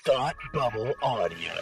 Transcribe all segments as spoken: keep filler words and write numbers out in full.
Thought Bubble Audio.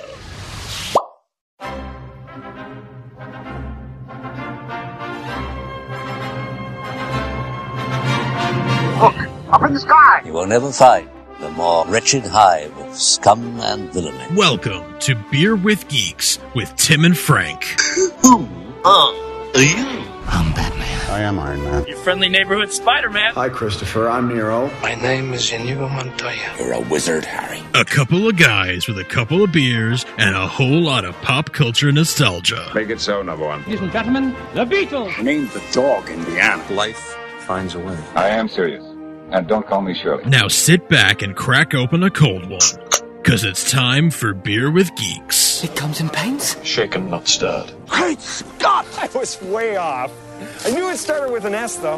Look, up in the sky! You will never find the more wretched hive of scum and villainy. Welcome to Beer with Geeks with Tim and Frank. Who are you? I'm Batman. I am Iron Man. Your friendly neighborhood Spider-Man. Hi, Christopher. I'm Nero. My name is Inigo Montoya. You're a wizard, Harry. A couple of guys with a couple of beers and a whole lot of pop culture nostalgia. Make it so, number one. Ladies and gentlemen, the Beatles. Name the dog, Indiana. Life finds a way. I am serious. And don't call me Shirley. Now sit back and crack open a cold one, because it's time for Beer with Geeks. It comes in paints? Shaken, not stirred. Great Scott! I was way off. I knew it started with an S, though.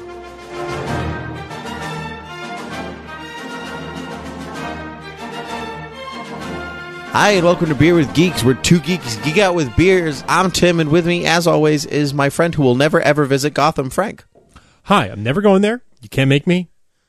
Hi, and welcome to Beer with Geeks, where two geeks geek out with beers. I'm Tim, and with me, as always, is my friend who will never, ever visit Gotham, Frank. Hi, I'm never going there. You can't make me.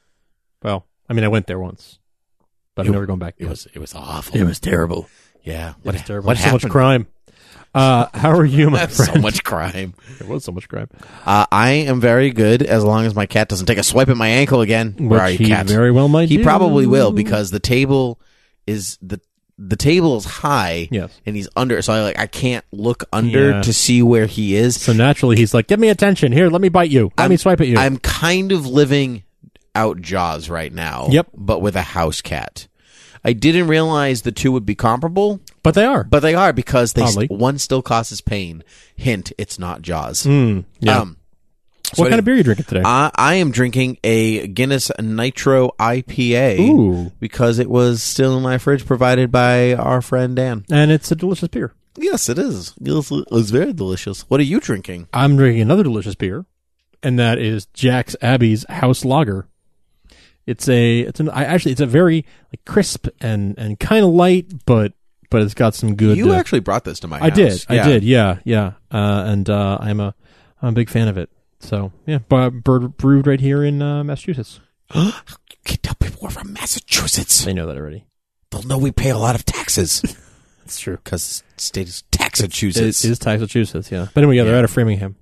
Well, I mean, I went there once, but It- I'm never going back. It was it was awful. It was terrible. Yeah. It What, was terrible. what so happened? much crime. Uh, how are you, my That's friend? so much crime. There was so much crime. Uh, I am very good, as long as my cat doesn't take a swipe at my ankle again. Where Which are you, he cat? very well might He do. probably will, because the table is the the table is high. Yes. And he's under, so I like I can't look under Yeah. to see where he is. So naturally, he's like, "Give me attention. Here, let me bite you. Let I'm- me swipe at you." I'm kind of living out Jaws right now. Yep. But with a house cat. I didn't realize the two would be comparable, but they are. but they are, because they Oddly. one still causes pain. Hint, it's not Jaws. Mm, yeah. Um, what so kind of beer are you drinking today? I, I am drinking a Guinness Nitro I P A. Ooh. Because it was still in my fridge, provided by our friend Dan. And it's a delicious beer. Yes, it is. It's, it's very delicious. What are you drinking? I'm drinking another delicious beer, and that is Jack's Abbey's House Lager. It's a, it's an, I actually, it's a very like crisp and, and kind of light, but, but it's got some good. You uh, actually brought this to my I house. did, I Yeah. did, yeah, yeah, uh, and uh, I'm a, I'm a big fan of it. So yeah, b- bird brewed right here in uh, Massachusetts. You can tell people we're from Massachusetts. They know that already. They'll know we pay a lot of taxes. It's true. Because state is It Taxachusetts. is Massachusetts, yeah. But anyway, yeah, they're Yeah. out of Framingham.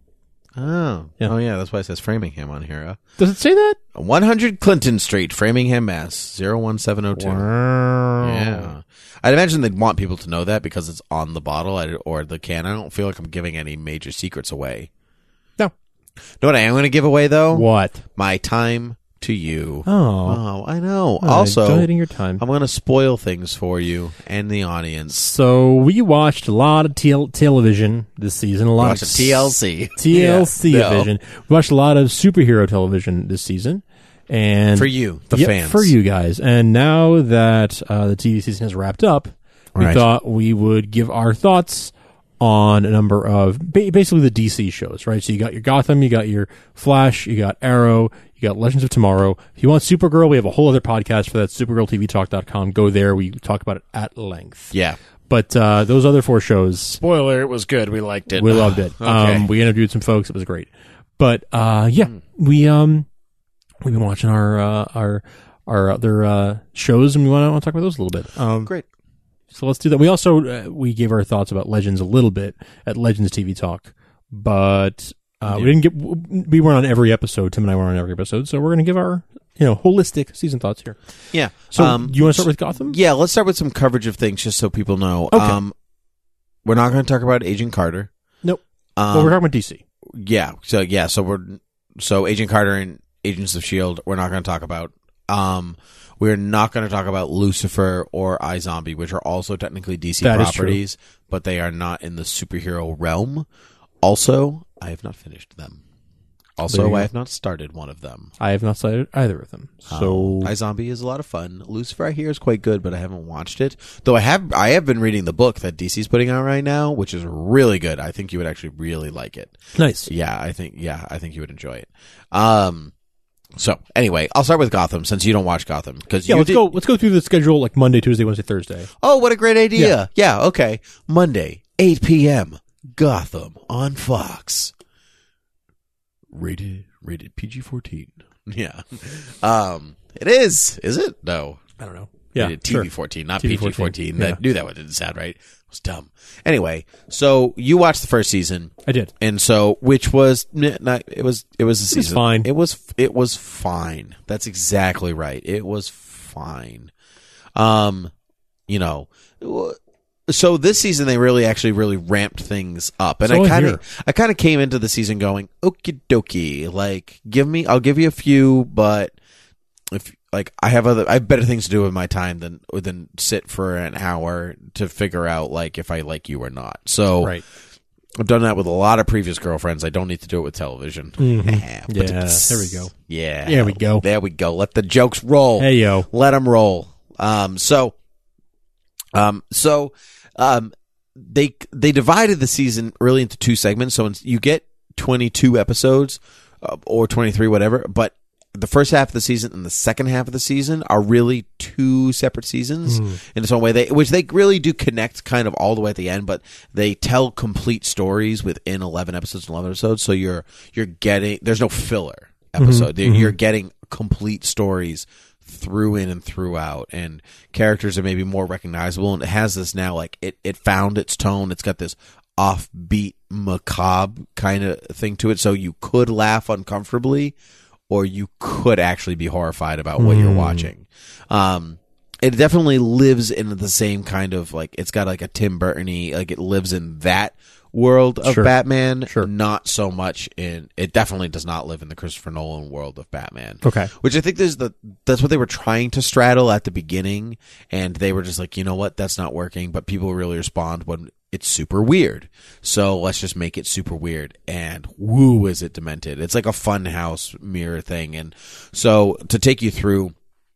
Oh. Yeah. Oh, yeah, that's why it says Framingham on here. Huh? Does it say that? one hundred Clinton Street, Framingham, Mass. zero one seven zero two. Wow. Yeah. I'd imagine they'd want people to know that because it's on the bottle I- or the can. I don't feel like I'm giving any major secrets away. No. Know what I am going to give away, though? What? My time to you. Oh. Oh, I know. Oh, also, donating your time. I'm going to spoil things for you and the audience. So we watched a lot of T L- television this season. A lot Watch of the T L C. T L C Yeah, no. vision. We watched a lot of superhero television this season, and For you, the Yep, fans. for you guys. And now that uh, the T V season has wrapped up, we Right. thought we would give our thoughts on a number of ba- basically the D C shows. Right. So you got your Gotham, you got your Flash, you got Arrow. You got Legends of Tomorrow. If you want Supergirl, we have a whole other podcast for that, supergirl t v talk dot com. Go there. We talk about it at length. Yeah. But uh, those other four shows, Spoiler, it was good. We liked it. we loved it. Okay. Um, we interviewed some folks. It was great. But uh, yeah, we um we've been watching our uh, our our other uh, shows, and we want to talk about those a little bit. Um, Great. So let's do that. We also uh, we gave our thoughts about Legends a little bit at Legends T V Talk, but uh, we didn't get we weren't on every episode. Tim and I weren't on every episode, so we're going to give our you know holistic season thoughts here. Yeah. So Um, you want to start with Gotham? Yeah, let's start with some coverage of things just so people know. Okay. Um, we're not going to talk about Agent Carter. Nope. Um, well, we're talking about D C. Yeah. So yeah. So we're so Agent Carter and Agents of S H I E L D. We're not going to talk about. Um, we're not going to talk about Lucifer or iZombie, which are also technically D C That is true. properties, but they are not in the superhero realm. Also, I have not finished them. There Also, you go. I have not started one of them. I have not cited either of them. So um, iZombie is a lot of fun. Lucifer, I hear, is quite good, but I haven't watched it. Though I have, I have been reading the book that D C's putting out right now, which is really good. I think you would actually really like it. nice. Yeah, I think, yeah, I think you would enjoy it. Um, so anyway, I'll start with Gotham since you don't watch Gotham because Yeah, you let's did- go. Let's go through the schedule like Monday, Tuesday, Wednesday, Thursday. Oh, what a great idea! Yeah. Yeah, okay. Monday, eight p.m. Gotham on Fox. Rated, rated P G fourteen. Yeah. Um, it is. Is it? No. I don't know. Yeah, Rated T V sure. fourteen, not T V P G fourteen. yeah. I knew that one didn't sound right. It was dumb. Anyway, so you watched the first season. I did. And so, which was, not, it was, it was a season. It was fine. It was, it was fine. That's exactly right. It was fine. Um, you know, so this season they really actually really ramped things up, and So I I kind hear. of I kind of came into the season going okie dokie, like give me I'll give you a few, but if like I have other I have better things to do with my time than than sit for an hour to figure out like if I like you or not. So Right. I've done that with a lot of previous girlfriends. I don't need to do it with television. Mm-hmm. Yeah, there we go. Yeah, There we go. There we go. Let the jokes roll. Hey, yo. Let them roll. Um, so, um, so, um, they, they divided the season really into two segments. So you get twenty-two episodes, uh, or twenty-three, whatever, but the first half of the season and the second half of the season are really two separate seasons Mm. in its own way. They, which they really do connect kind of all the way at the end, but they tell complete stories within eleven episodes and eleven episodes. So you're, you're getting, there's no filler episode. Mm-hmm. You're getting complete stories through in and throughout, and characters are maybe more recognizable, and it has this now like it it found its tone. It's got this offbeat macabre kind of thing to it, so you could laugh uncomfortably or you could actually be horrified about what Mm. you're watching. Um it definitely lives in the same kind of like, it's got like a Tim Burton-y, like it lives in that world of Sure. Batman, Sure. not so much in, it definitely does not live in the Christopher Nolan world of Batman. Okay. Which I think is the, that's what they were trying to straddle at the beginning, and they were just like, you know what, that's not working, but people really respond when it's super weird. So let's just make it super weird, and woo, is it demented. It's like a fun house mirror thing. And so to take you through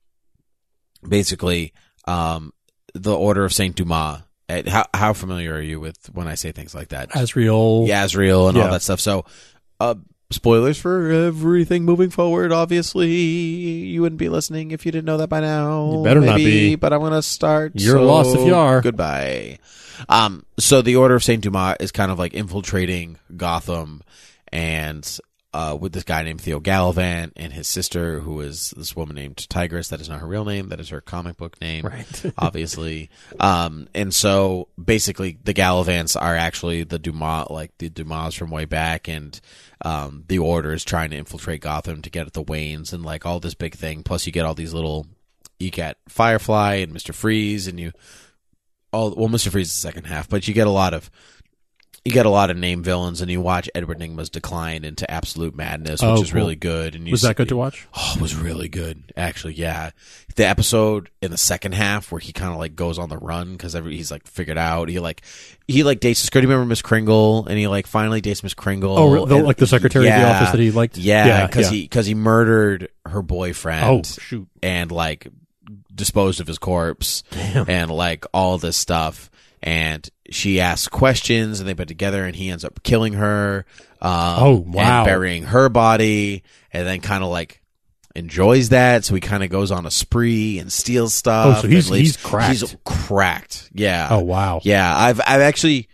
basically, um, the Order of Saint Dumas. How how familiar are you with when I say things like that? Azrael. Yazriel and Yeah. all that stuff. So, uh, spoilers for everything moving forward. Obviously, you wouldn't be listening if you didn't know that by now. You better not Maybe, be. But I'm going to start. You're so lost if you are. Goodbye. Um, so the Order of Saint Dumas is kind of like infiltrating Gotham, and uh, with this guy named Theo Gallivant and his sister, who is this woman named Tigress. That is not her real name. That is her comic book name, Right. obviously. Um, and so basically the Gallivants are actually the Dumas, like the Dumas from way back, and um, the Order is trying to infiltrate Gotham to get at the Waynes and like all this big thing. Plus you get all these little, you get Firefly and Mister Freeze, and you all, well, Mister Freeze is the second half, but you get a lot of, you get a lot of name villains, and you watch Edward Nygma's decline into absolute madness, which Oh, is cool. really good. And you Was see- that good to watch? Oh, it was really good, actually. Yeah, the episode in the second half where he kind of like goes on the run because he's like figured out. He like he like dates this girl. Do you remember Miss Kringle? And he like finally dates Miss Kringle. Oh, re- the- and- like the secretary of the office that he liked? Yeah, Yeah, because yeah. he because he murdered her boyfriend. Oh, shoot. And like disposed of his corpse. Damn. And like all this stuff. And she asks questions, and they put together, and he ends up killing her. Um, Oh, wow. And burying her body, and then kind of like enjoys that. So he kind of goes on a spree and steals stuff. Oh, so he's- and leaves- he's cracked. He's cracked. Yeah. Oh, wow. Yeah. I've I've actually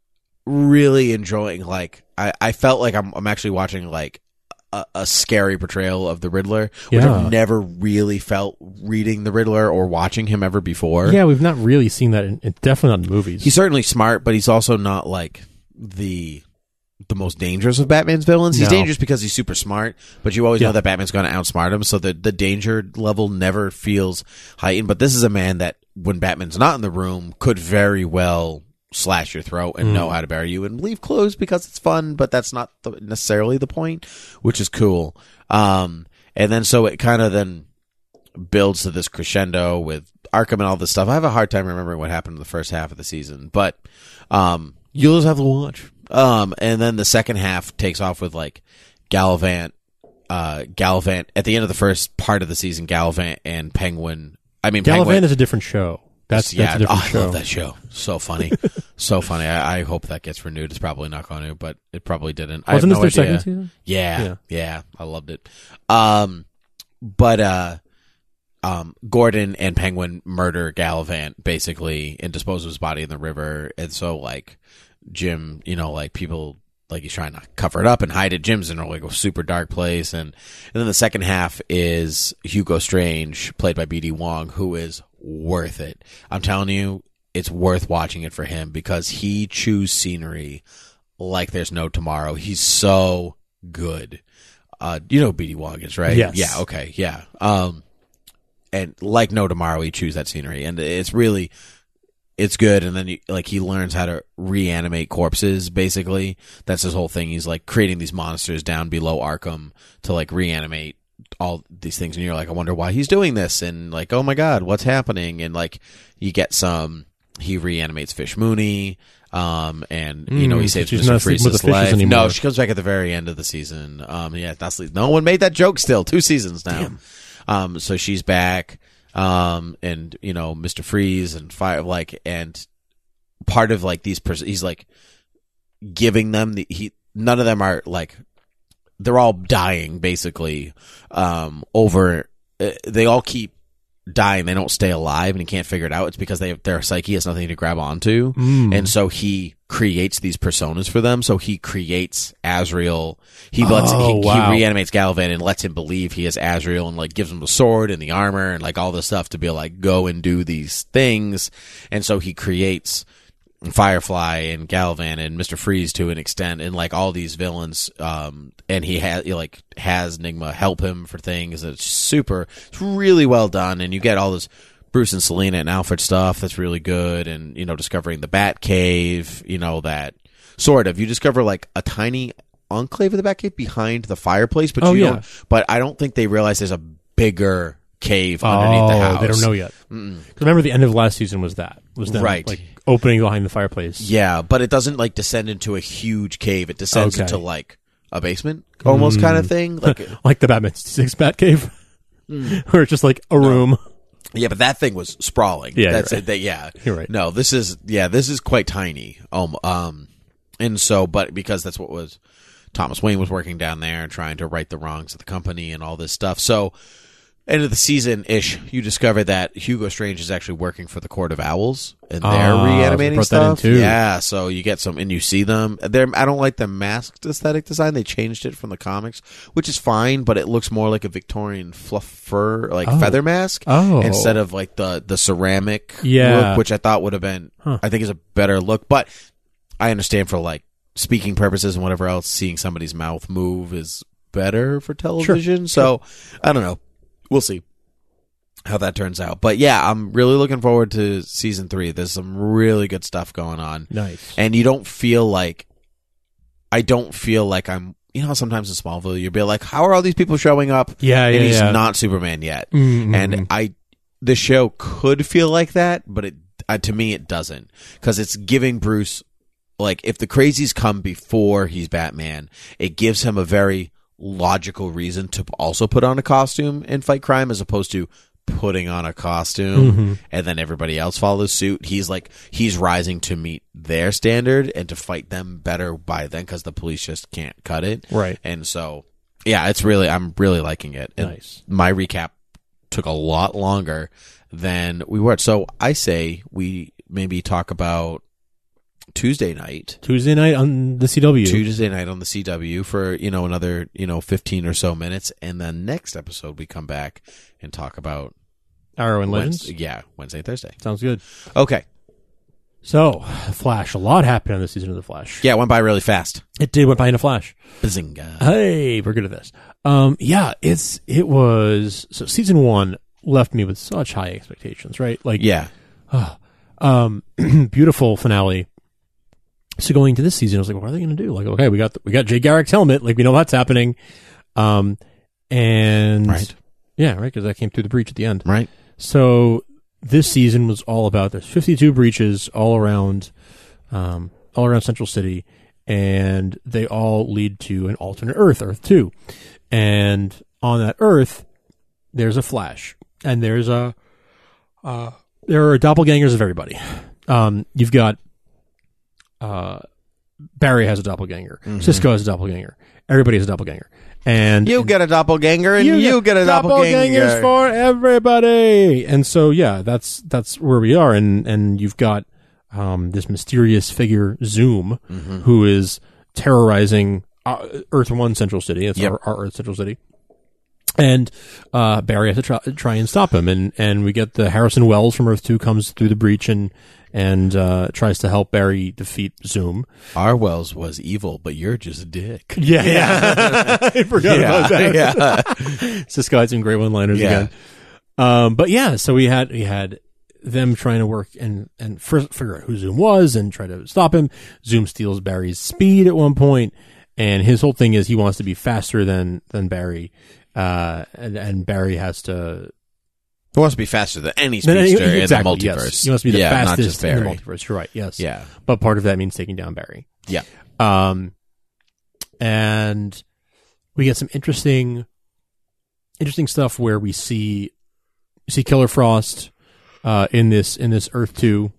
really enjoying like I, I felt like I'm I'm actually watching like a, a scary portrayal of the Riddler, which Yeah. I've never really felt reading the Riddler or watching him ever before. Yeah, we've not really seen that. In, in, definitely not in movies. He's certainly smart, but he's also not like the the most dangerous of Batman's villains. He's No. dangerous because he's super smart, but you always Yeah. know that Batman's going to outsmart him, so the the danger level never feels heightened. But this is a man that, when Batman's not in the room, could very well slash your throat and Mm. know how to bury you and leave clues because it's fun, but that's not the, necessarily the point, which is cool. Um, and then so it kind of then builds to this crescendo with Arkham and all this stuff. I have a hard time remembering what happened in the first half of the season, but um, you'll just have to watch. Um, and then the second half takes off with like Gallivant, uh, Gallivant at the end of the first part of the season. Gallivant and Penguin. I mean, Gallivant Penguin is a different show. That's, yeah, that's a different oh, show. I love that show. So funny, so funny. I, I hope that gets renewed. It's probably not going to, but it probably didn't. I have Wasn't no this their idea. second season? Yeah, Yeah. yeah, I loved it. Um, but uh, um, Gordon and Penguin murder Gallivant basically and dispose of his body in the river, and so like Jim, you know, like people. Like he's trying to cover it up and hide it. Jim's in like a super dark place, and and then the second half is Hugo Strange, played by B D Wong, who is worth it. I'm telling you, it's worth watching it for him because he chews scenery like there's no tomorrow. He's so good. Uh, you know B D Wong is, right? Yes. Yeah, okay, yeah. Um, and like no tomorrow, he chews that scenery. And it's really, it's good. And then, you, like, he learns how to reanimate corpses, basically. That's his whole thing. He's, like, creating these monsters down below Arkham to, like, reanimate all these things. And you're like, I wonder why he's doing this. And, like, oh, my God, what's happening? And, like, you get some, he reanimates Fish Mooney. Um, and, you know, he Mm, saves she's Mister not sleeping with Freeze's the fishes life. anymore. No, she comes back at the very end of the season. Um, yeah, not sleep. No one made that joke still. Two seasons now. Damn. Um, so she's back. Um, and, you know, Mister Freeze and Fire, like, and part of, like, these, pers- he's, like, giving them the, he, none of them are, like, they're all dying, basically, um, over, uh, they all keep dying. They don't stay alive, and he can't figure it out. It's because they their psyche has nothing to grab onto. Mm. And so he creates these personas for them. So he creates Azrael. He lets, Oh, he, wow. he reanimates Gallivan and lets him believe he is Azrael and, like, gives him the sword and the armor and, like, all this stuff to be like, go and do these things. And so he creates Firefly and Gallivan and Mister Freeze to an extent, and, like, all these villains. Um, and he has, he, like, has Nigma help him for things. It's super, it's really well done. And you get all this Bruce and Selena and Alfred stuff that's really good. And, you know, discovering the Bat Cave, you know, that sort of, you discover, like, a tiny enclave of the Bat Cave behind the fireplace, but Oh, you yeah. don't, but I don't think they realize there's a bigger cave underneath oh, the house. they don't know yet. Because remember, the end of last season was that was them, Right. like, opening behind the fireplace. Yeah, but it doesn't, like, descend into a huge cave. It descends Okay. into, like, a basement almost kind of thing. Like, Like the Batman sixty-six Batcave, where it's just like a room. yeah, but that thing was sprawling. Yeah, that's you're it. That, yeah, You're right. No, this is yeah, this is quite tiny. Um, um, and so, but because that's what was Thomas Wayne was working down there and trying to right the wrongs of the company and all this stuff. So, end of the season ish, you discover that Hugo Strange is actually working for the Court of Owls, and they're Ah, so they reanimating brought that in stuff. too. Yeah, so you get some, and you see them. They're, I don't like the masked aesthetic design. They changed it from the comics, which is fine, but it looks more like a Victorian fluff fur, like Oh. feather mask, Oh. instead of like the the ceramic Yeah. look, which I thought would have been, Huh. I think, is a better look. But I understand for, like, speaking purposes and whatever else, seeing somebody's mouth move is better for television. So I don't know. We'll see how that turns out. But yeah, I'm really looking forward to season three. There's some really good stuff going on. Nice. And you don't feel like, I don't feel like I'm, you know, sometimes in Smallville, you'll be like, how are all these people showing up? Yeah, and yeah, he's yeah. not Superman yet. Mm-hmm. And I, the show could feel like that, but it, uh, to me, it doesn't. Because it's giving Bruce, like, if the crazies come before he's Batman, it gives him a very logical reason to also put on a costume and fight crime, as opposed to putting on a costume Mm-hmm. and then everybody else follows suit. He's like, he's rising to meet their standard and to fight them better by then, because the police just can't cut it. Right. And so, yeah, it's really, I'm really liking it. And Nice. my recap took a lot longer than we were. So I say we maybe talk about Tuesday night. Tuesday night on the C W. Tuesday night on the C W for, you know, another, you know, fifteen or so minutes. And then next episode we come back and talk about Arrow and Legends. Wednesday, yeah, Wednesday, Thursday. Sounds good. Okay. So, Flash. A lot happened on this season of The Flash. Yeah, it went by really fast. It did went by in a flash. Bazinga. Hey, we're good at this. Um, yeah, it's it was so season one left me with such high expectations, right? Like, Yeah. um, beautiful finale. So going into this season, I was like, what are they going to do? Like, okay, we got the, we got Jay Garrick's helmet, like we know that's happening, um, and Right. yeah, right, because that came through the breach at the end, Right. So this season was all about there's fifty-two breaches all around, um, all around Central City, and they all lead to an alternate Earth, Earth Two, and on that Earth, there's a Flash, and there's a, uh, there are doppelgangers of everybody. Um, you've got, uh, Barry has a doppelganger, Mm-hmm. Cisco has a doppelganger, everybody has a doppelganger, and You get a doppelganger and you, get a doppelganger. doppelgangers for everybody. And so, yeah, that's that's where we are. And and you've got um, this mysterious figure, Zoom, Mm-hmm. who is terrorizing uh, Earth One Central City. It's Yep. our, our Earth Central City. And uh, Barry has to try, try and stop him, and, and we get the Harrison Wells from Earth Two comes through the breach and and uh, tries to help Barry defeat Zoom. Our Wells was evil, but you're just a dick. Yeah, yeah. I forgot yeah, about that. Yeah, Cisco had some great one-liners yeah. again. Um, but yeah, so we had we had them trying to work and and first figure out who Zoom was and try to stop him. Zoom steals Barry's speed at one point, and his whole thing is he wants to be faster than than Barry. Uh, and, and Barry has to. He wants to be faster than any speedster exactly, in the multiverse. Yes. He wants to be the yeah, fastest not just Barry. in the multiverse. You're right. Yes. Yeah. But part of that means taking down Barry. Yeah. Um, and we get some interesting, interesting stuff where we see, we see Killer Frost, uh, in this in this Earth Two,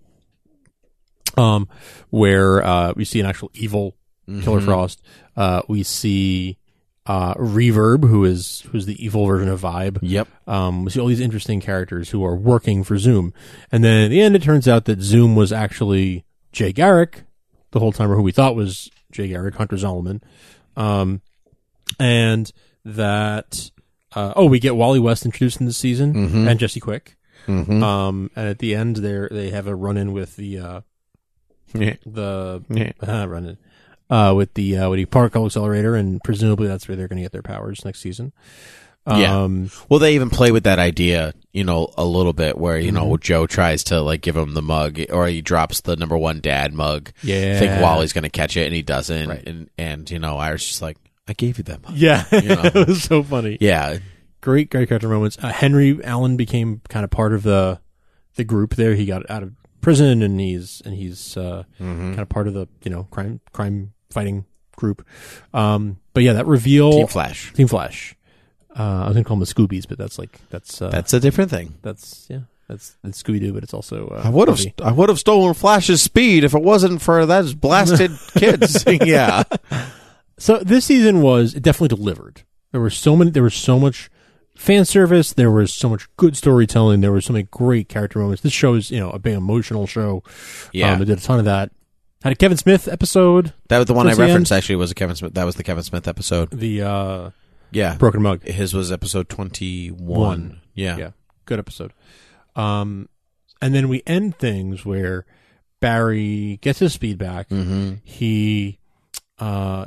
um, where uh we see an actual evil mm-hmm. Killer Frost. Uh, we see. Uh, Reverb, who is who's the evil version of Vibe. Yep. Um, we see all these interesting characters who are working for Zoom, and then at the end, it turns out that Zoom was actually Jay Garrick the whole time, or who we thought was Jay Garrick, Hunter Zolomon, um, and that uh, oh, we get Wally West introduced in this season mm-hmm. and Jesse Quick, mm-hmm. um, and at the end, they they have a run in with the uh, yeah. the yeah. uh, run in. Uh, with the uh, with the particle accelerator, and presumably that's where they're going to get their powers next season. Um, yeah. Well, they even play with that idea, you know, a little bit, where you mm-hmm. know Joe tries to like give him the mug, or he drops the number one dad mug. Yeah. Think Wally's going to catch it, and he doesn't. Right. And and you know, Irish just like, I gave you that mug. Yeah, you know? it was so funny. Yeah, great, great character moments. Uh, Henry Allen became kind of part of the the group there. He got out of prison, and he's and he's uh, mm-hmm. kind of part of the you know crime crime fighting group. Um, but yeah, that reveal. Team Flash. Team Flash. Uh, I was gonna call them the Scoobies, but that's like that's uh, that's a different thing. That's yeah, that's, that's Scooby Doo, but it's also. Uh, I would have I would have stolen Flash's speed if it wasn't for those blasted kids. Yeah. So this season was it definitely delivered. There were so many. There was so much fan service. There was so much good storytelling. There were so many great character moments. This show is you know a big emotional show. Yeah, um, it did a ton of that. Had a Kevin Smith episode. That was the one I the referenced. end. Actually, was a Kevin Smith. That was the Kevin Smith episode. The uh, yeah, Broken Mug. His was episode twenty-one. One. Yeah, yeah, good episode. Um, and then we end things where Barry gets his speed back. Mm-hmm. He, uh,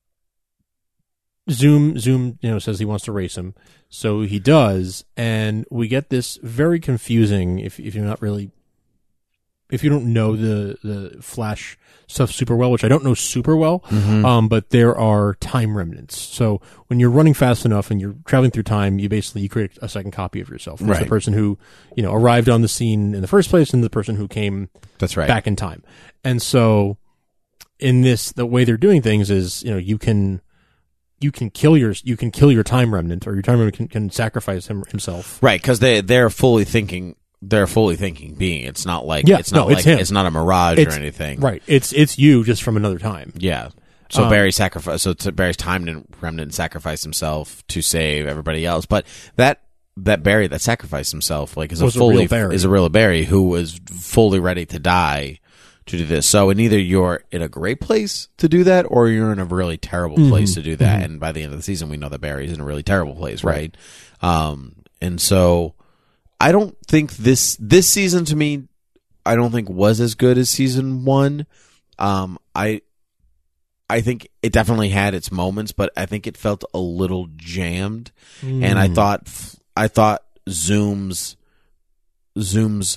Zoom Zoom, you know, says he wants to race him, so he does, and we get this very confusing. If if you're not really. If you don't know the, the Flash stuff super well, which I don't know super well, mm-hmm. um, but there are time remnants. So when you're running fast enough and you're traveling through time, you basically you create a second copy of yourself. It's right. the person who you know arrived on the scene in the first place, and the person who came that's right back in time. And so in this, the way they're doing things is you know you can you can kill your you can kill your time remnant, or your time remnant can, can sacrifice him himself. Right, because they they're fully thinking. They're a fully thinking being. It's not like yeah, it's not no, like it's, him. it's not a mirage it's, or anything. Right. It's it's you just from another time. Yeah. So um, Barry sacrificed. So to Barry's time remnant sacrificed himself to save everybody else. But that that Barry that sacrificed himself like is a was fully a real Barry. is a real Barry who was fully ready to die to do this. So, and either you're in a great place to do that, or you're in a really terrible mm-hmm. place to do that. Mm-hmm. And by the end of the season, we know that Barry's in a really terrible place, right? right? Um, and so. I don't think this this season to me, I don't think was as good as season one. Um, I I think it definitely had its moments, but I think it felt a little jammed. Mm. And I thought I thought Zoom's Zoom's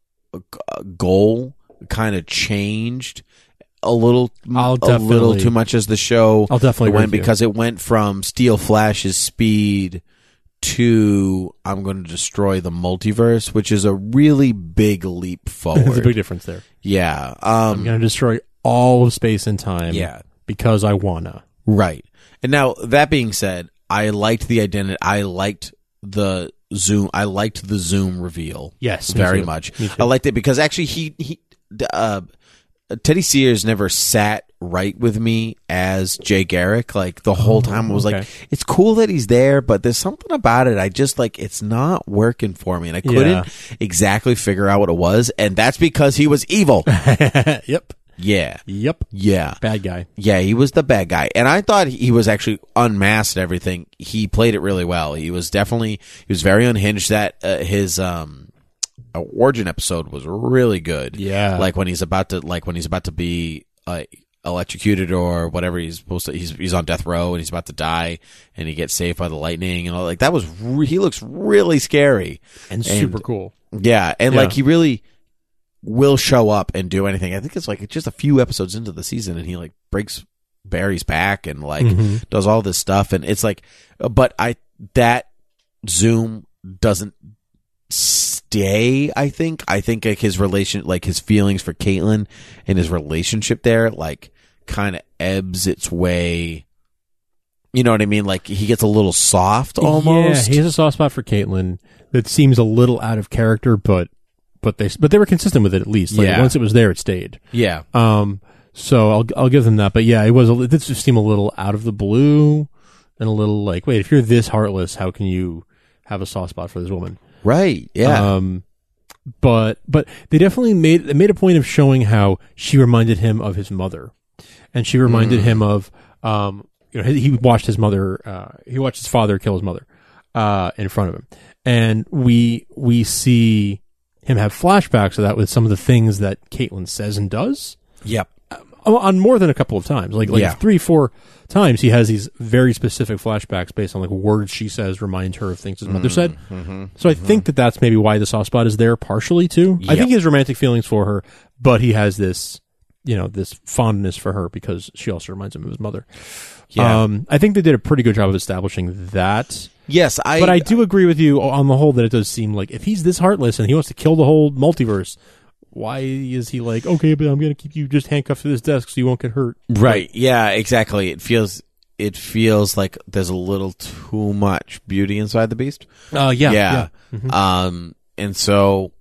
goal kind of changed a little I'll a little too much as the show I'll definitely went because it went from steal Flash's speed to I'm going to destroy the multiverse, which is a really big leap forward. There's a big difference there. Yeah. Um, I'm going to destroy all of space and time yeah. because I wanna. Right. And now, that being said, I liked the identity. I liked the Zoom. I liked the Zoom reveal. Yes. Very too. much. I liked it because actually he, he uh, Teddy Sears never sat right with me as Jay Garrick. Like the whole time I was okay. like, it's cool that he's there, but there's something about it. I just like, it's not working for me. And I couldn't yeah. exactly figure out what it was. And that's because he was evil. Yep. Yeah. Yep. Yeah. Bad guy. Yeah, he was the bad guy. And I thought he was actually unmasked and everything. He played it really well. He was definitely, he was very unhinged. That, uh, his, um, origin episode was really good. Yeah. Like when he's about to, like when he's about to be, uh, electrocuted or whatever he's supposed to, he's, he's on death row and he's about to die and he gets saved by the lightning and all. Like that was, re- he looks really scary. And super and, cool. Yeah. And yeah. like he really will show up and do anything. I think it's like just a few episodes into the season and he like breaks Barry's back and like mm-hmm. does all this stuff. And it's like, but I, that Zoom doesn't stay, I think. I think like his relation, like his feelings for Caitlin and his relationship there, like kind of ebbs its way. You know what I mean? Like he gets a little soft almost. Yeah, he has a soft spot for Caitlin that seems a little out of character, but but they but they were consistent with it at least. Like, yeah. Once it was there, it stayed. Yeah. Um. So I'll I'll give them that. But yeah, it was a, it did just seem a little out of the blue and a little like, wait, if you're this heartless, how can you have a soft spot for this woman? Right. Yeah. Um. But but they definitely made they made a point of showing how she reminded him of his mother, and she reminded mm. him of um. You know, he, he watched his mother. Uh, he watched his father kill his mother uh, in front of him, and we we see him have flashbacks of that with some of the things that Caitlin says and does. Yep, uh, on more than a couple of times, like like yeah. three, four times, he has these very specific flashbacks based on like words she says remind her of things his mother mm, said. Mm-hmm, so I mm-hmm. think that that's maybe why the soft spot is there partially too. Yep. I think he has romantic feelings for her, but he has this, you know, this fondness for her because she also reminds him of his mother. Yeah. Um, I think they did a pretty good job of establishing that. Yes, I. But I do agree with you on the whole that it does seem like if he's this heartless and he wants to kill the whole multiverse, why is he like, okay, but I'm going to keep you just handcuffed to this desk so you won't get hurt? Right. Yeah. Exactly. It feels. It feels like there's a little too much beauty inside the beast. Oh uh, yeah. Yeah. yeah. Mm-hmm. Um. And so.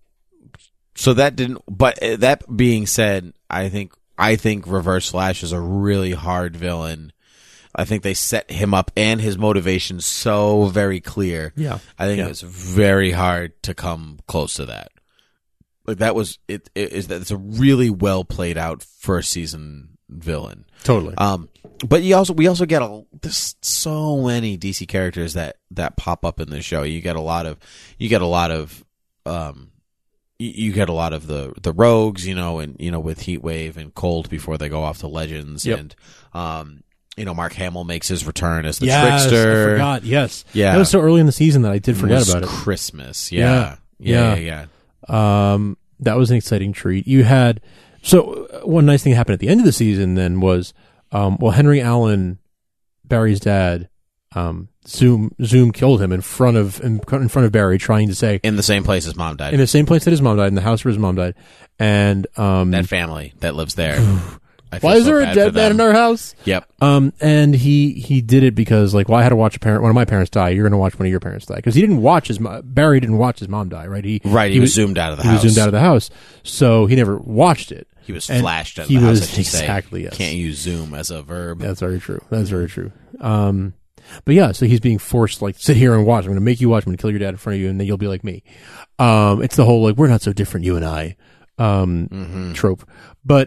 So that didn't. But that being said, I think I think Reverse Flash is a really hard villain. I think they set him up and his motivation so very clear. Yeah. I think yeah. it was very hard to come close to that. Like that was it is that it's a really well played out first season villain. Totally. Um but you also we also get a there's so many D C characters that that pop up in this show. You get a lot of you get a lot of um you, you get a lot of the the rogues, you know, and you know with Heatwave and Cold before they go off to Legends yep. and um you know, Mark Hamill makes his return as the yes, trickster. I forgot. Yes. Yeah. That was so early in the season that I did forget it was about it. Christmas. Yeah. Yeah. Yeah. Yeah. yeah. Um, that was an exciting treat. You had, so uh, one nice thing happened at the end of the season then was, um, well, Henry Allen, Barry's dad, um, Zoom, Zoom killed him in front of, in, in front of Barry trying to say. In the same place his mom died. In the same place that his mom died, in the house where his mom died. And, um. That family that lives there. Why is so there a dead man in our house? Yep. Um, and he, he did it because, like, well, I had to watch a parent, one of my parents die. You're going to watch one of your parents die. Because he didn't watch his, Barry didn't watch his mom die, right? He, right. He, he was, was zoomed out of the he house. He was zoomed out of the house. So he never watched it. He was and flashed out of he the house. Was, exactly, yes. Can't use zoom as a verb. That's very true. That's very true. Um, but yeah, so he's being forced, like, sit here and watch. I'm going to make you watch. I'm going to kill your dad in front of you, and then you'll be like me. Um, it's the whole, like, we're not so different, you and I, um, mm-hmm. trope. But,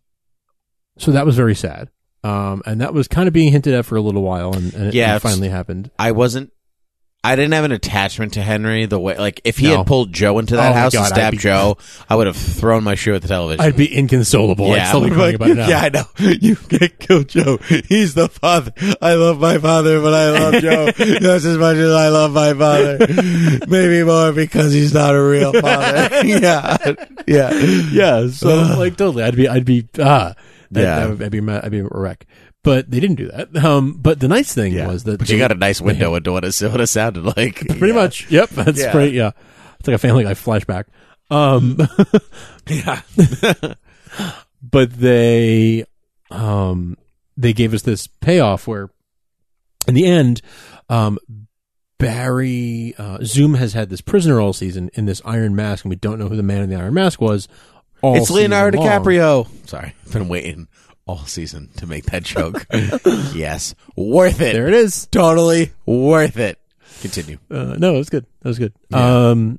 so that was very sad. Um, and that was kind of being hinted at for a little while, and, and it, yeah, it finally happened. I wasn't, I didn't have an attachment to Henry the way, like, if he no. had pulled Joe into that oh house God, and stabbed be, Joe, I would have thrown my shoe at the television. I'd be inconsolable. Yeah, I'd still be crying like, about it now. Yeah, I know. You can't kill Joe. He's the father. I love my father, but I love Joe just as much as I love my father. Maybe more because he's not a real father. yeah. Yeah. Yeah. So, like, totally. I'd be, I'd be, ah. Yeah. I'd, I'd be, I'd be a wreck. But they didn't do that. Um, but the nice thing yeah. was that. But they, you got a nice window into what it, what it sounded like. Pretty yeah. much. Yep. That's yeah. pretty, yeah. It's like a Family Guy flashback. Um, yeah. But they, um, they gave us this payoff where, in the end, um, Barry, uh, Zoom has had this prisoner all season in this iron mask, and we don't know who the man in the iron mask was. All it's Leonardo long. DiCaprio. Sorry. I've been waiting all season to make that joke. Yes. Worth it. There it is. Totally worth it. Continue. Uh, no, it was good. That was good. Yeah. Um,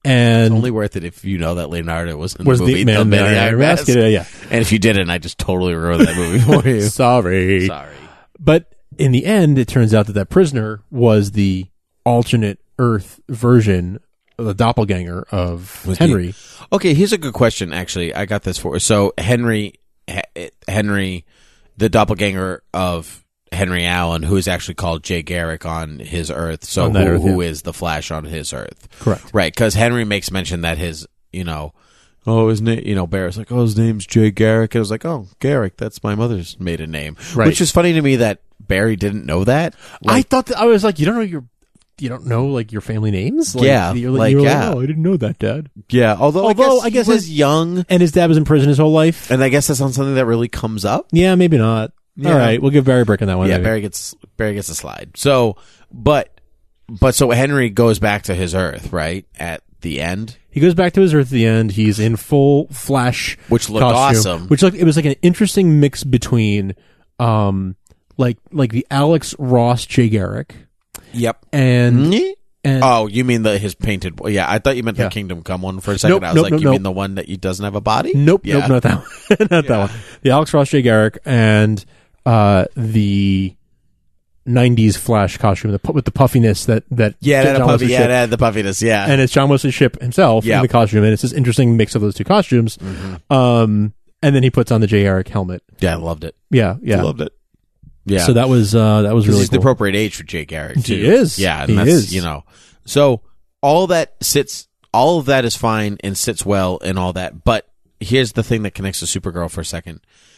And It's only worth it if you know that Leonardo was in was the movie the man, The the Man in the Iron Iron Mask? Mask. Yeah, yeah. And if you didn't, I just totally ruined that movie for you. Sorry. Sorry. But in the end, it turns out that that prisoner was the alternate Earth version, the doppelganger of Was Henry. the- okay, here's a good question. Actually, I got this for so Henry, H- Henry, the doppelganger of Henry Allen, who is actually called Jay Garrick on his Earth. So On that who, Earth, who yeah. is the Flash on his Earth? Correct. Right, because Henry makes mention that his, you know, oh, his name, you know, Barrett's like, oh, his name's Jay Garrick. And I was like, oh, Garrick, that's my mother's maiden name. Right. Which is funny to me that Barry didn't know that. I Like, thought that, I was like, you don't know your, you don't know like your family names? Like, Yeah, you're like, like, you were yeah. like, oh, I didn't know that, Dad. yeah, although, Although, I I guess, guess he was his- young, And his dad was in prison his whole life. and I guess that's not something that really comes up. Yeah, maybe not. Yeah. All right, we'll give Barry a break on that one. Yeah, maybe. Barry gets Barry gets a slide. So, but but so Henry goes back to his Earth, right? At the end, He goes back to his Earth at the end. He's in full Flash, Which looked costume, awesome. Which looked it was like an interesting mix between, um, like like the Alex Ross Jay Garrick yep. and and Oh, you mean the his painted? Yeah, I thought you meant Yeah. the Kingdom Come one for a second. Nope, I was nope, like, nope, you nope. mean the one that he doesn't have a body? nope, Yeah. nope, not that one, not that one. The Alex Ross Jay Garrick and uh the nineties Flash costume, the pu- with the puffiness that that Yeah, that John puffy, Wesley yeah, Shipp- that the puffiness. Yeah, and it's John Wesley Shipp himself Yeah. in the costume, and it's this interesting mix of those two costumes. Mm-hmm. Um, and then he puts on the Jay Garrick helmet. yeah, I loved it. Yeah, yeah. Loved it. Yeah. So that was uh, that was 'Cause really he's cool. the appropriate age for Jay Garrick. Too. He is. Yeah, and He that's is. you know. So all that sits, all of that is fine and sits well and all that. But here's the thing that connects to Supergirl for a second.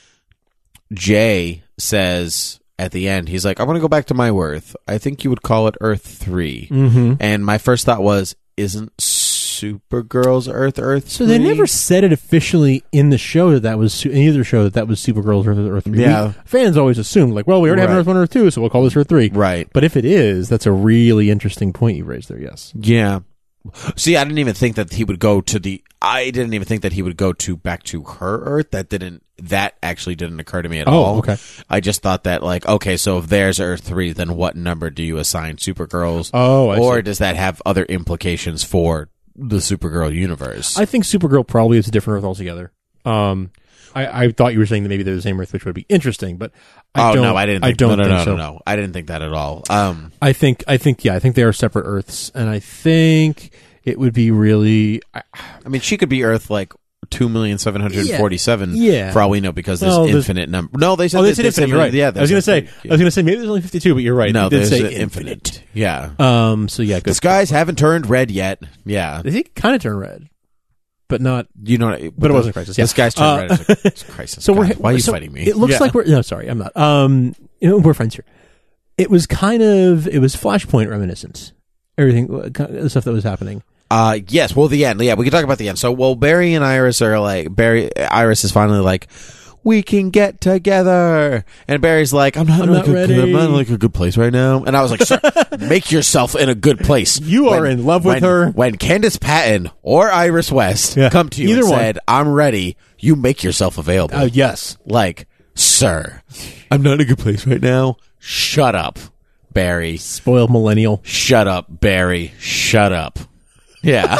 Jay says at the end, he's like, "I'm going to go back to my Earth. I think you would call it Earth three." Mhm. And my first thought was, "Isn't Supergirl's Earth Earth?" So they three? never said it officially in the show that that was su- in either show that that was Supergirl's Earth Earth three. Yeah. We- fans always assume like, well, we already have an Right. Earth one, Earth two, so we'll call this Earth three. Right. But if it is, that's a really interesting point you raised there. Yes. Yeah. See, I didn't even think that he would go to the. I didn't even think that he would go to back to her Earth. That didn't. That actually didn't occur to me at Oh, all. okay. I just thought that like, okay, so if there's Earth three, then what number do you assign Supergirl's? Oh, I or see. does that have other implications for the Supergirl universe? I think Supergirl probably is a different Earth altogether. Um, I, I thought you were saying that maybe they're the same Earth, which would be interesting, but I oh don't, no, I didn't. Think, I don't no, no, think no, so. no, no. I didn't think that at all. Um, I think I think yeah, I think they are separate Earths, and I think it would be really. I, I mean, she could be Earth like two million seven hundred forty-seven. Yeah. Yeah. For all we know, because there's Well, there's- infinite number. No, they said oh, they that- said infinite. You're right. Yeah, I was going to say. there's I was going to say maybe there's only fifty-two, but you're right. No, they did there's say a- infinite. Yeah. Um. So yeah, The good. skies haven't turned red yet. Yeah. They kind of turn red, but not. You know, But it wasn't Crisis, yeah. The skies turned Uh, red. It's, like, it's Crisis. So we're God, why are you so fighting me? It looks Yeah. like we're no, sorry, I'm not. Um, you know, we're friends here. It was kind of it was Flashpoint reminiscent. Everything, uh, the stuff that was happening. Uh, yes. Well, the end. Yeah, we can talk about the end. So, well, Barry and Iris are like, Barry, Iris is finally like, we can get together. And Barry's like, I'm not, I'm in not like a good, I'm ready. not in like a good place right now. And I was like, sir, make yourself in a good place. You are in love with when, her. When Candace Patton or Iris West Yeah. come to you Either and one. said, I'm ready, you make yourself available. Uh, yes. Like, sir, I'm not in a good place right now. Shut up, Barry. Spoiled millennial. Shut up, Barry. Shut up. Yeah.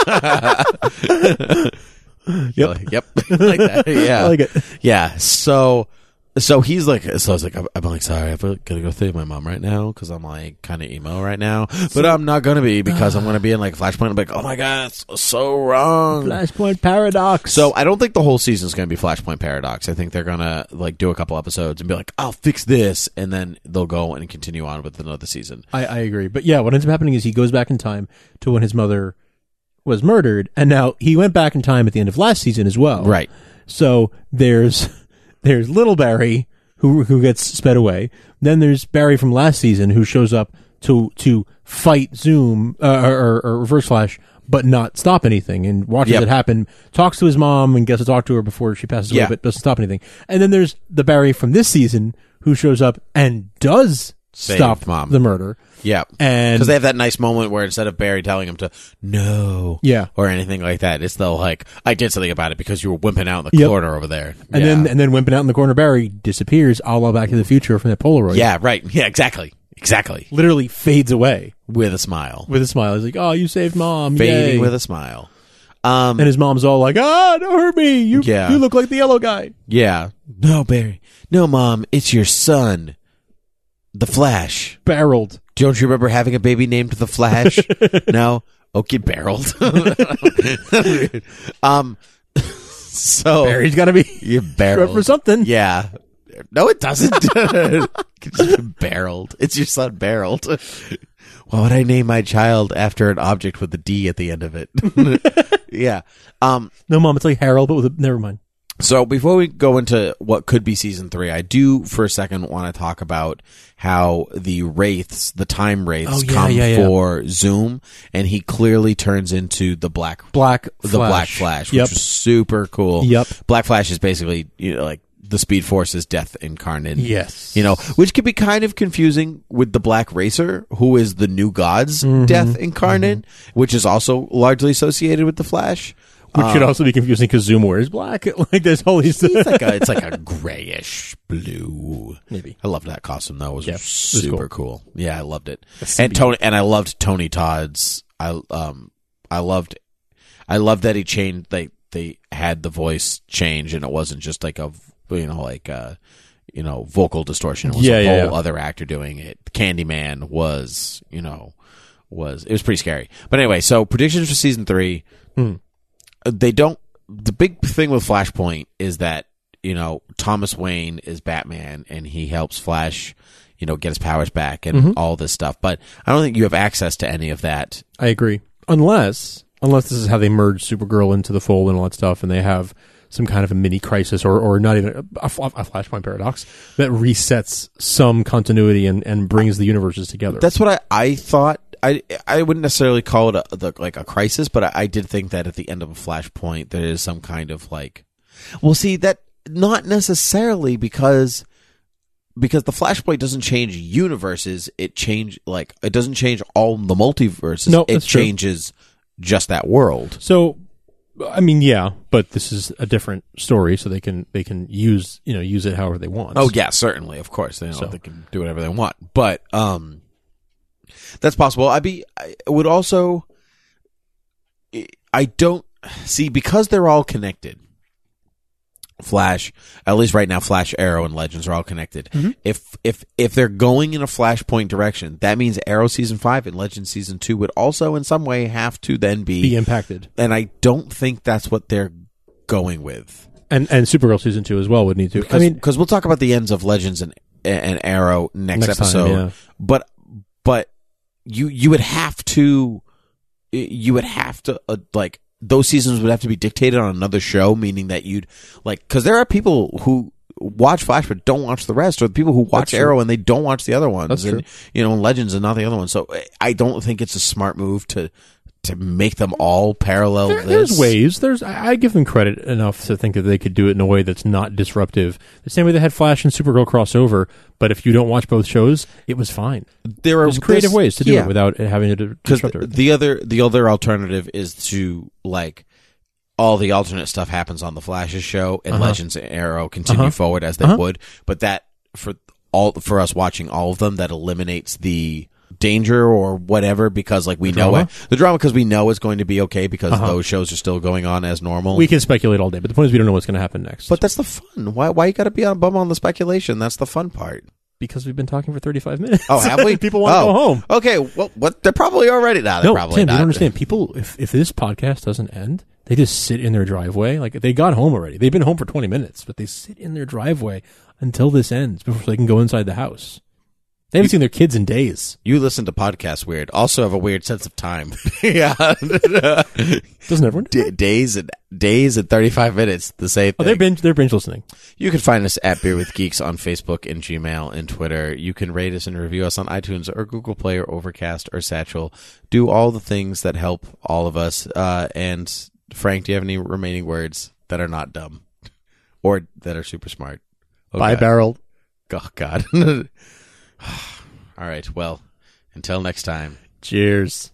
Yep. Yep. Like that. Yeah. I like it. Yeah. So, so he's like, so I was like, I'm, I'm like, sorry, I'm gonna go see my mom right now because I'm like kind of emo right now, but I'm not gonna be because I'm gonna be in like Flashpoint. I'm like, oh my god, it's so wrong. Flashpoint paradox. So I don't think the whole season is going to be Flashpoint Paradox. I think they're going to like do a couple episodes and be like, I'll fix this. And then they'll go and continue on with another season. I, I agree. But yeah, what ends up happening is he goes back in time to when his mother was murdered, and now he went back in time at the end of last season as well. Right. So there's there's little Barry who who gets sped away. Then there's Barry from last season who shows up to to fight Zoom uh, or, or Reverse Flash, but not stop anything, and watches Yep. it happen. Talks to his mom and gets to talk to her before she passes away, Yeah. but doesn't stop anything. And then there's the Barry from this season who shows up and does Save stop mom. the murder. Yeah. And because they have that nice moment where instead of Barry telling him to no, Yeah. or anything like that, it's still like, I did something about it because you were wimping out in the Yep. corner over there. And yeah. then and then wimping out in the corner, Barry disappears, a la Back to the Future from that Polaroid. yeah, right. Yeah, exactly. Exactly. Literally fades away With a smile. with a smile. He's like, "Oh, you saved mom!" Fading Yay. with a smile. Um, and his mom's all like, "Ah, don't hurt me. You Yeah. you look like the yellow guy." yeah. No, Barry. No, Mom. It's your son, the Flash. Barreled. Don't you remember having a baby named the Flash? No. Okay, barreled. um. So Barry's got to be you're barreled for something. Yeah. No, it doesn't. It's just barreled. It's your son barreled. Why would I name my child after an object with a D at the end of it? Yeah. Um, No, Mom, it's like Harold, but with a, never mind. so before we go into what could be season three, I do for a second want to talk about how the wraiths, the time wraiths, Oh, yeah, come yeah, yeah. for Zoom, and he clearly turns into the Black Black the Flash. Black Flash, which Yep. is super cool. Yep. Black Flash is basically, you know, like the Speed Force's Death incarnate. Yes. You know, which could be kind of confusing with the Black Racer, who is the New God's Mm-hmm. Death incarnate, mm-hmm. which is also largely associated with the Flash. Which Um, should also be confusing because Zoom wears black. Like there's all these. It's like a, it's like a grayish blue. Maybe. I loved that costume though. It was Yeah, it was super cool. Yeah, I loved it. That's And symbiote. Tony and I loved Tony Todd's. I um I loved I loved that he changed. They they had the voice change and it wasn't just like a you know like a you know vocal distortion. It was Yeah, a yeah, whole yeah. other actor doing it. Candyman was you know was it was pretty scary. But anyway, so predictions for season three. Hmm. They don't. The big thing with Flashpoint is that, you know, Thomas Wayne is Batman and he helps Flash, you know, get his powers back and Mm-hmm. all this stuff. But I don't think you have access to any of that. I agree. Unless, unless this is how they merge Supergirl into the fold and all that stuff, and they have some kind of a mini crisis, or, or not even a, a Flashpoint paradox that resets some continuity and, and brings the universes together. That's what I, I thought. I I wouldn't necessarily call it a, the, like a crisis, but I, I did think that at the end of a Flashpoint there is some kind of like, well, see that not necessarily because because the Flashpoint doesn't change universes. It change like it doesn't change all the multiverses. No, it that's true. changes just that world. So, I mean, yeah, but this is a different story, so they can they can use you know use it however they want. Oh yeah, certainly, of course, they know So. they can do whatever they want, but um, that's possible. I be I would also, I don't see because they're all connected. Flash, at least right now, Flash, Arrow, and Legends are all connected. Mm-hmm. If if if they're going in a Flashpoint direction, that means Arrow season five and Legends season two would also, in some way, have to then be, be impacted, and I don't think that's what they're going with. and and Supergirl season two as well would need to. Because, I mean, because we'll talk about the ends of Legends and and Arrow next, Next time, episode, yeah. but but you you would have to you would have to uh, like those seasons would have to be dictated on another show, meaning that you'd like because there are people who watch Flash but don't watch the rest, or people who watch That's Arrow true. and they don't watch the other ones, That's and true. you know, and Legends and not the other ones. So I don't think it's a smart move to to make them all parallel. There, this. there's ways. There's I, I give them credit enough to think that they could do it in a way that's not disruptive. The same way they had Flash and Supergirl crossover, but if you don't watch both shows, it was fine. There are There's creative this- ways to do yeah. it without it having to Because disrupt the, everything. the other the other alternative is to like all the alternate stuff happens on the Flash's show and Uh-huh. Legends and Arrow continue Uh-huh. forward as they Uh-huh. would, but that for all for us watching all of them, that eliminates the danger or whatever because like we The know drama? it the drama because we know it's going to be okay because Uh-huh. those shows are still going on as normal. We can speculate all day, but the point is we don't know what's going to happen next. but that's the fun. Why why you got to be on bum on the speculation? That's the fun part. because we've been talking for thirty-five minutes. Oh, have we? People want to Oh. go home. Okay, well, what? They're probably already now. They're No, probably Tim, not. you don't understand. People, if if this podcast doesn't end, they just sit in their driveway. Like they got home already. They've been home for twenty minutes, but they sit in their driveway until this ends before they can go inside the house. They haven't seen their kids in days. You listen to podcasts weird. Also have a weird sense of time. yeah. Doesn't everyone? D- days and days and thirty-five minutes. The same Oh, thing. they're binge. They're binge listening. You can find us at Beer with Geeks on Facebook and Gmail and Twitter. You can rate us and review us on iTunes or Google Play or Overcast or Satchel. Do all the things that help all of us. Uh, and Frank, do you have any remaining words that are not dumb or that are super smart? Oh, Bye, God. Barrel. Oh, God. All right. Well, until next time. Cheers.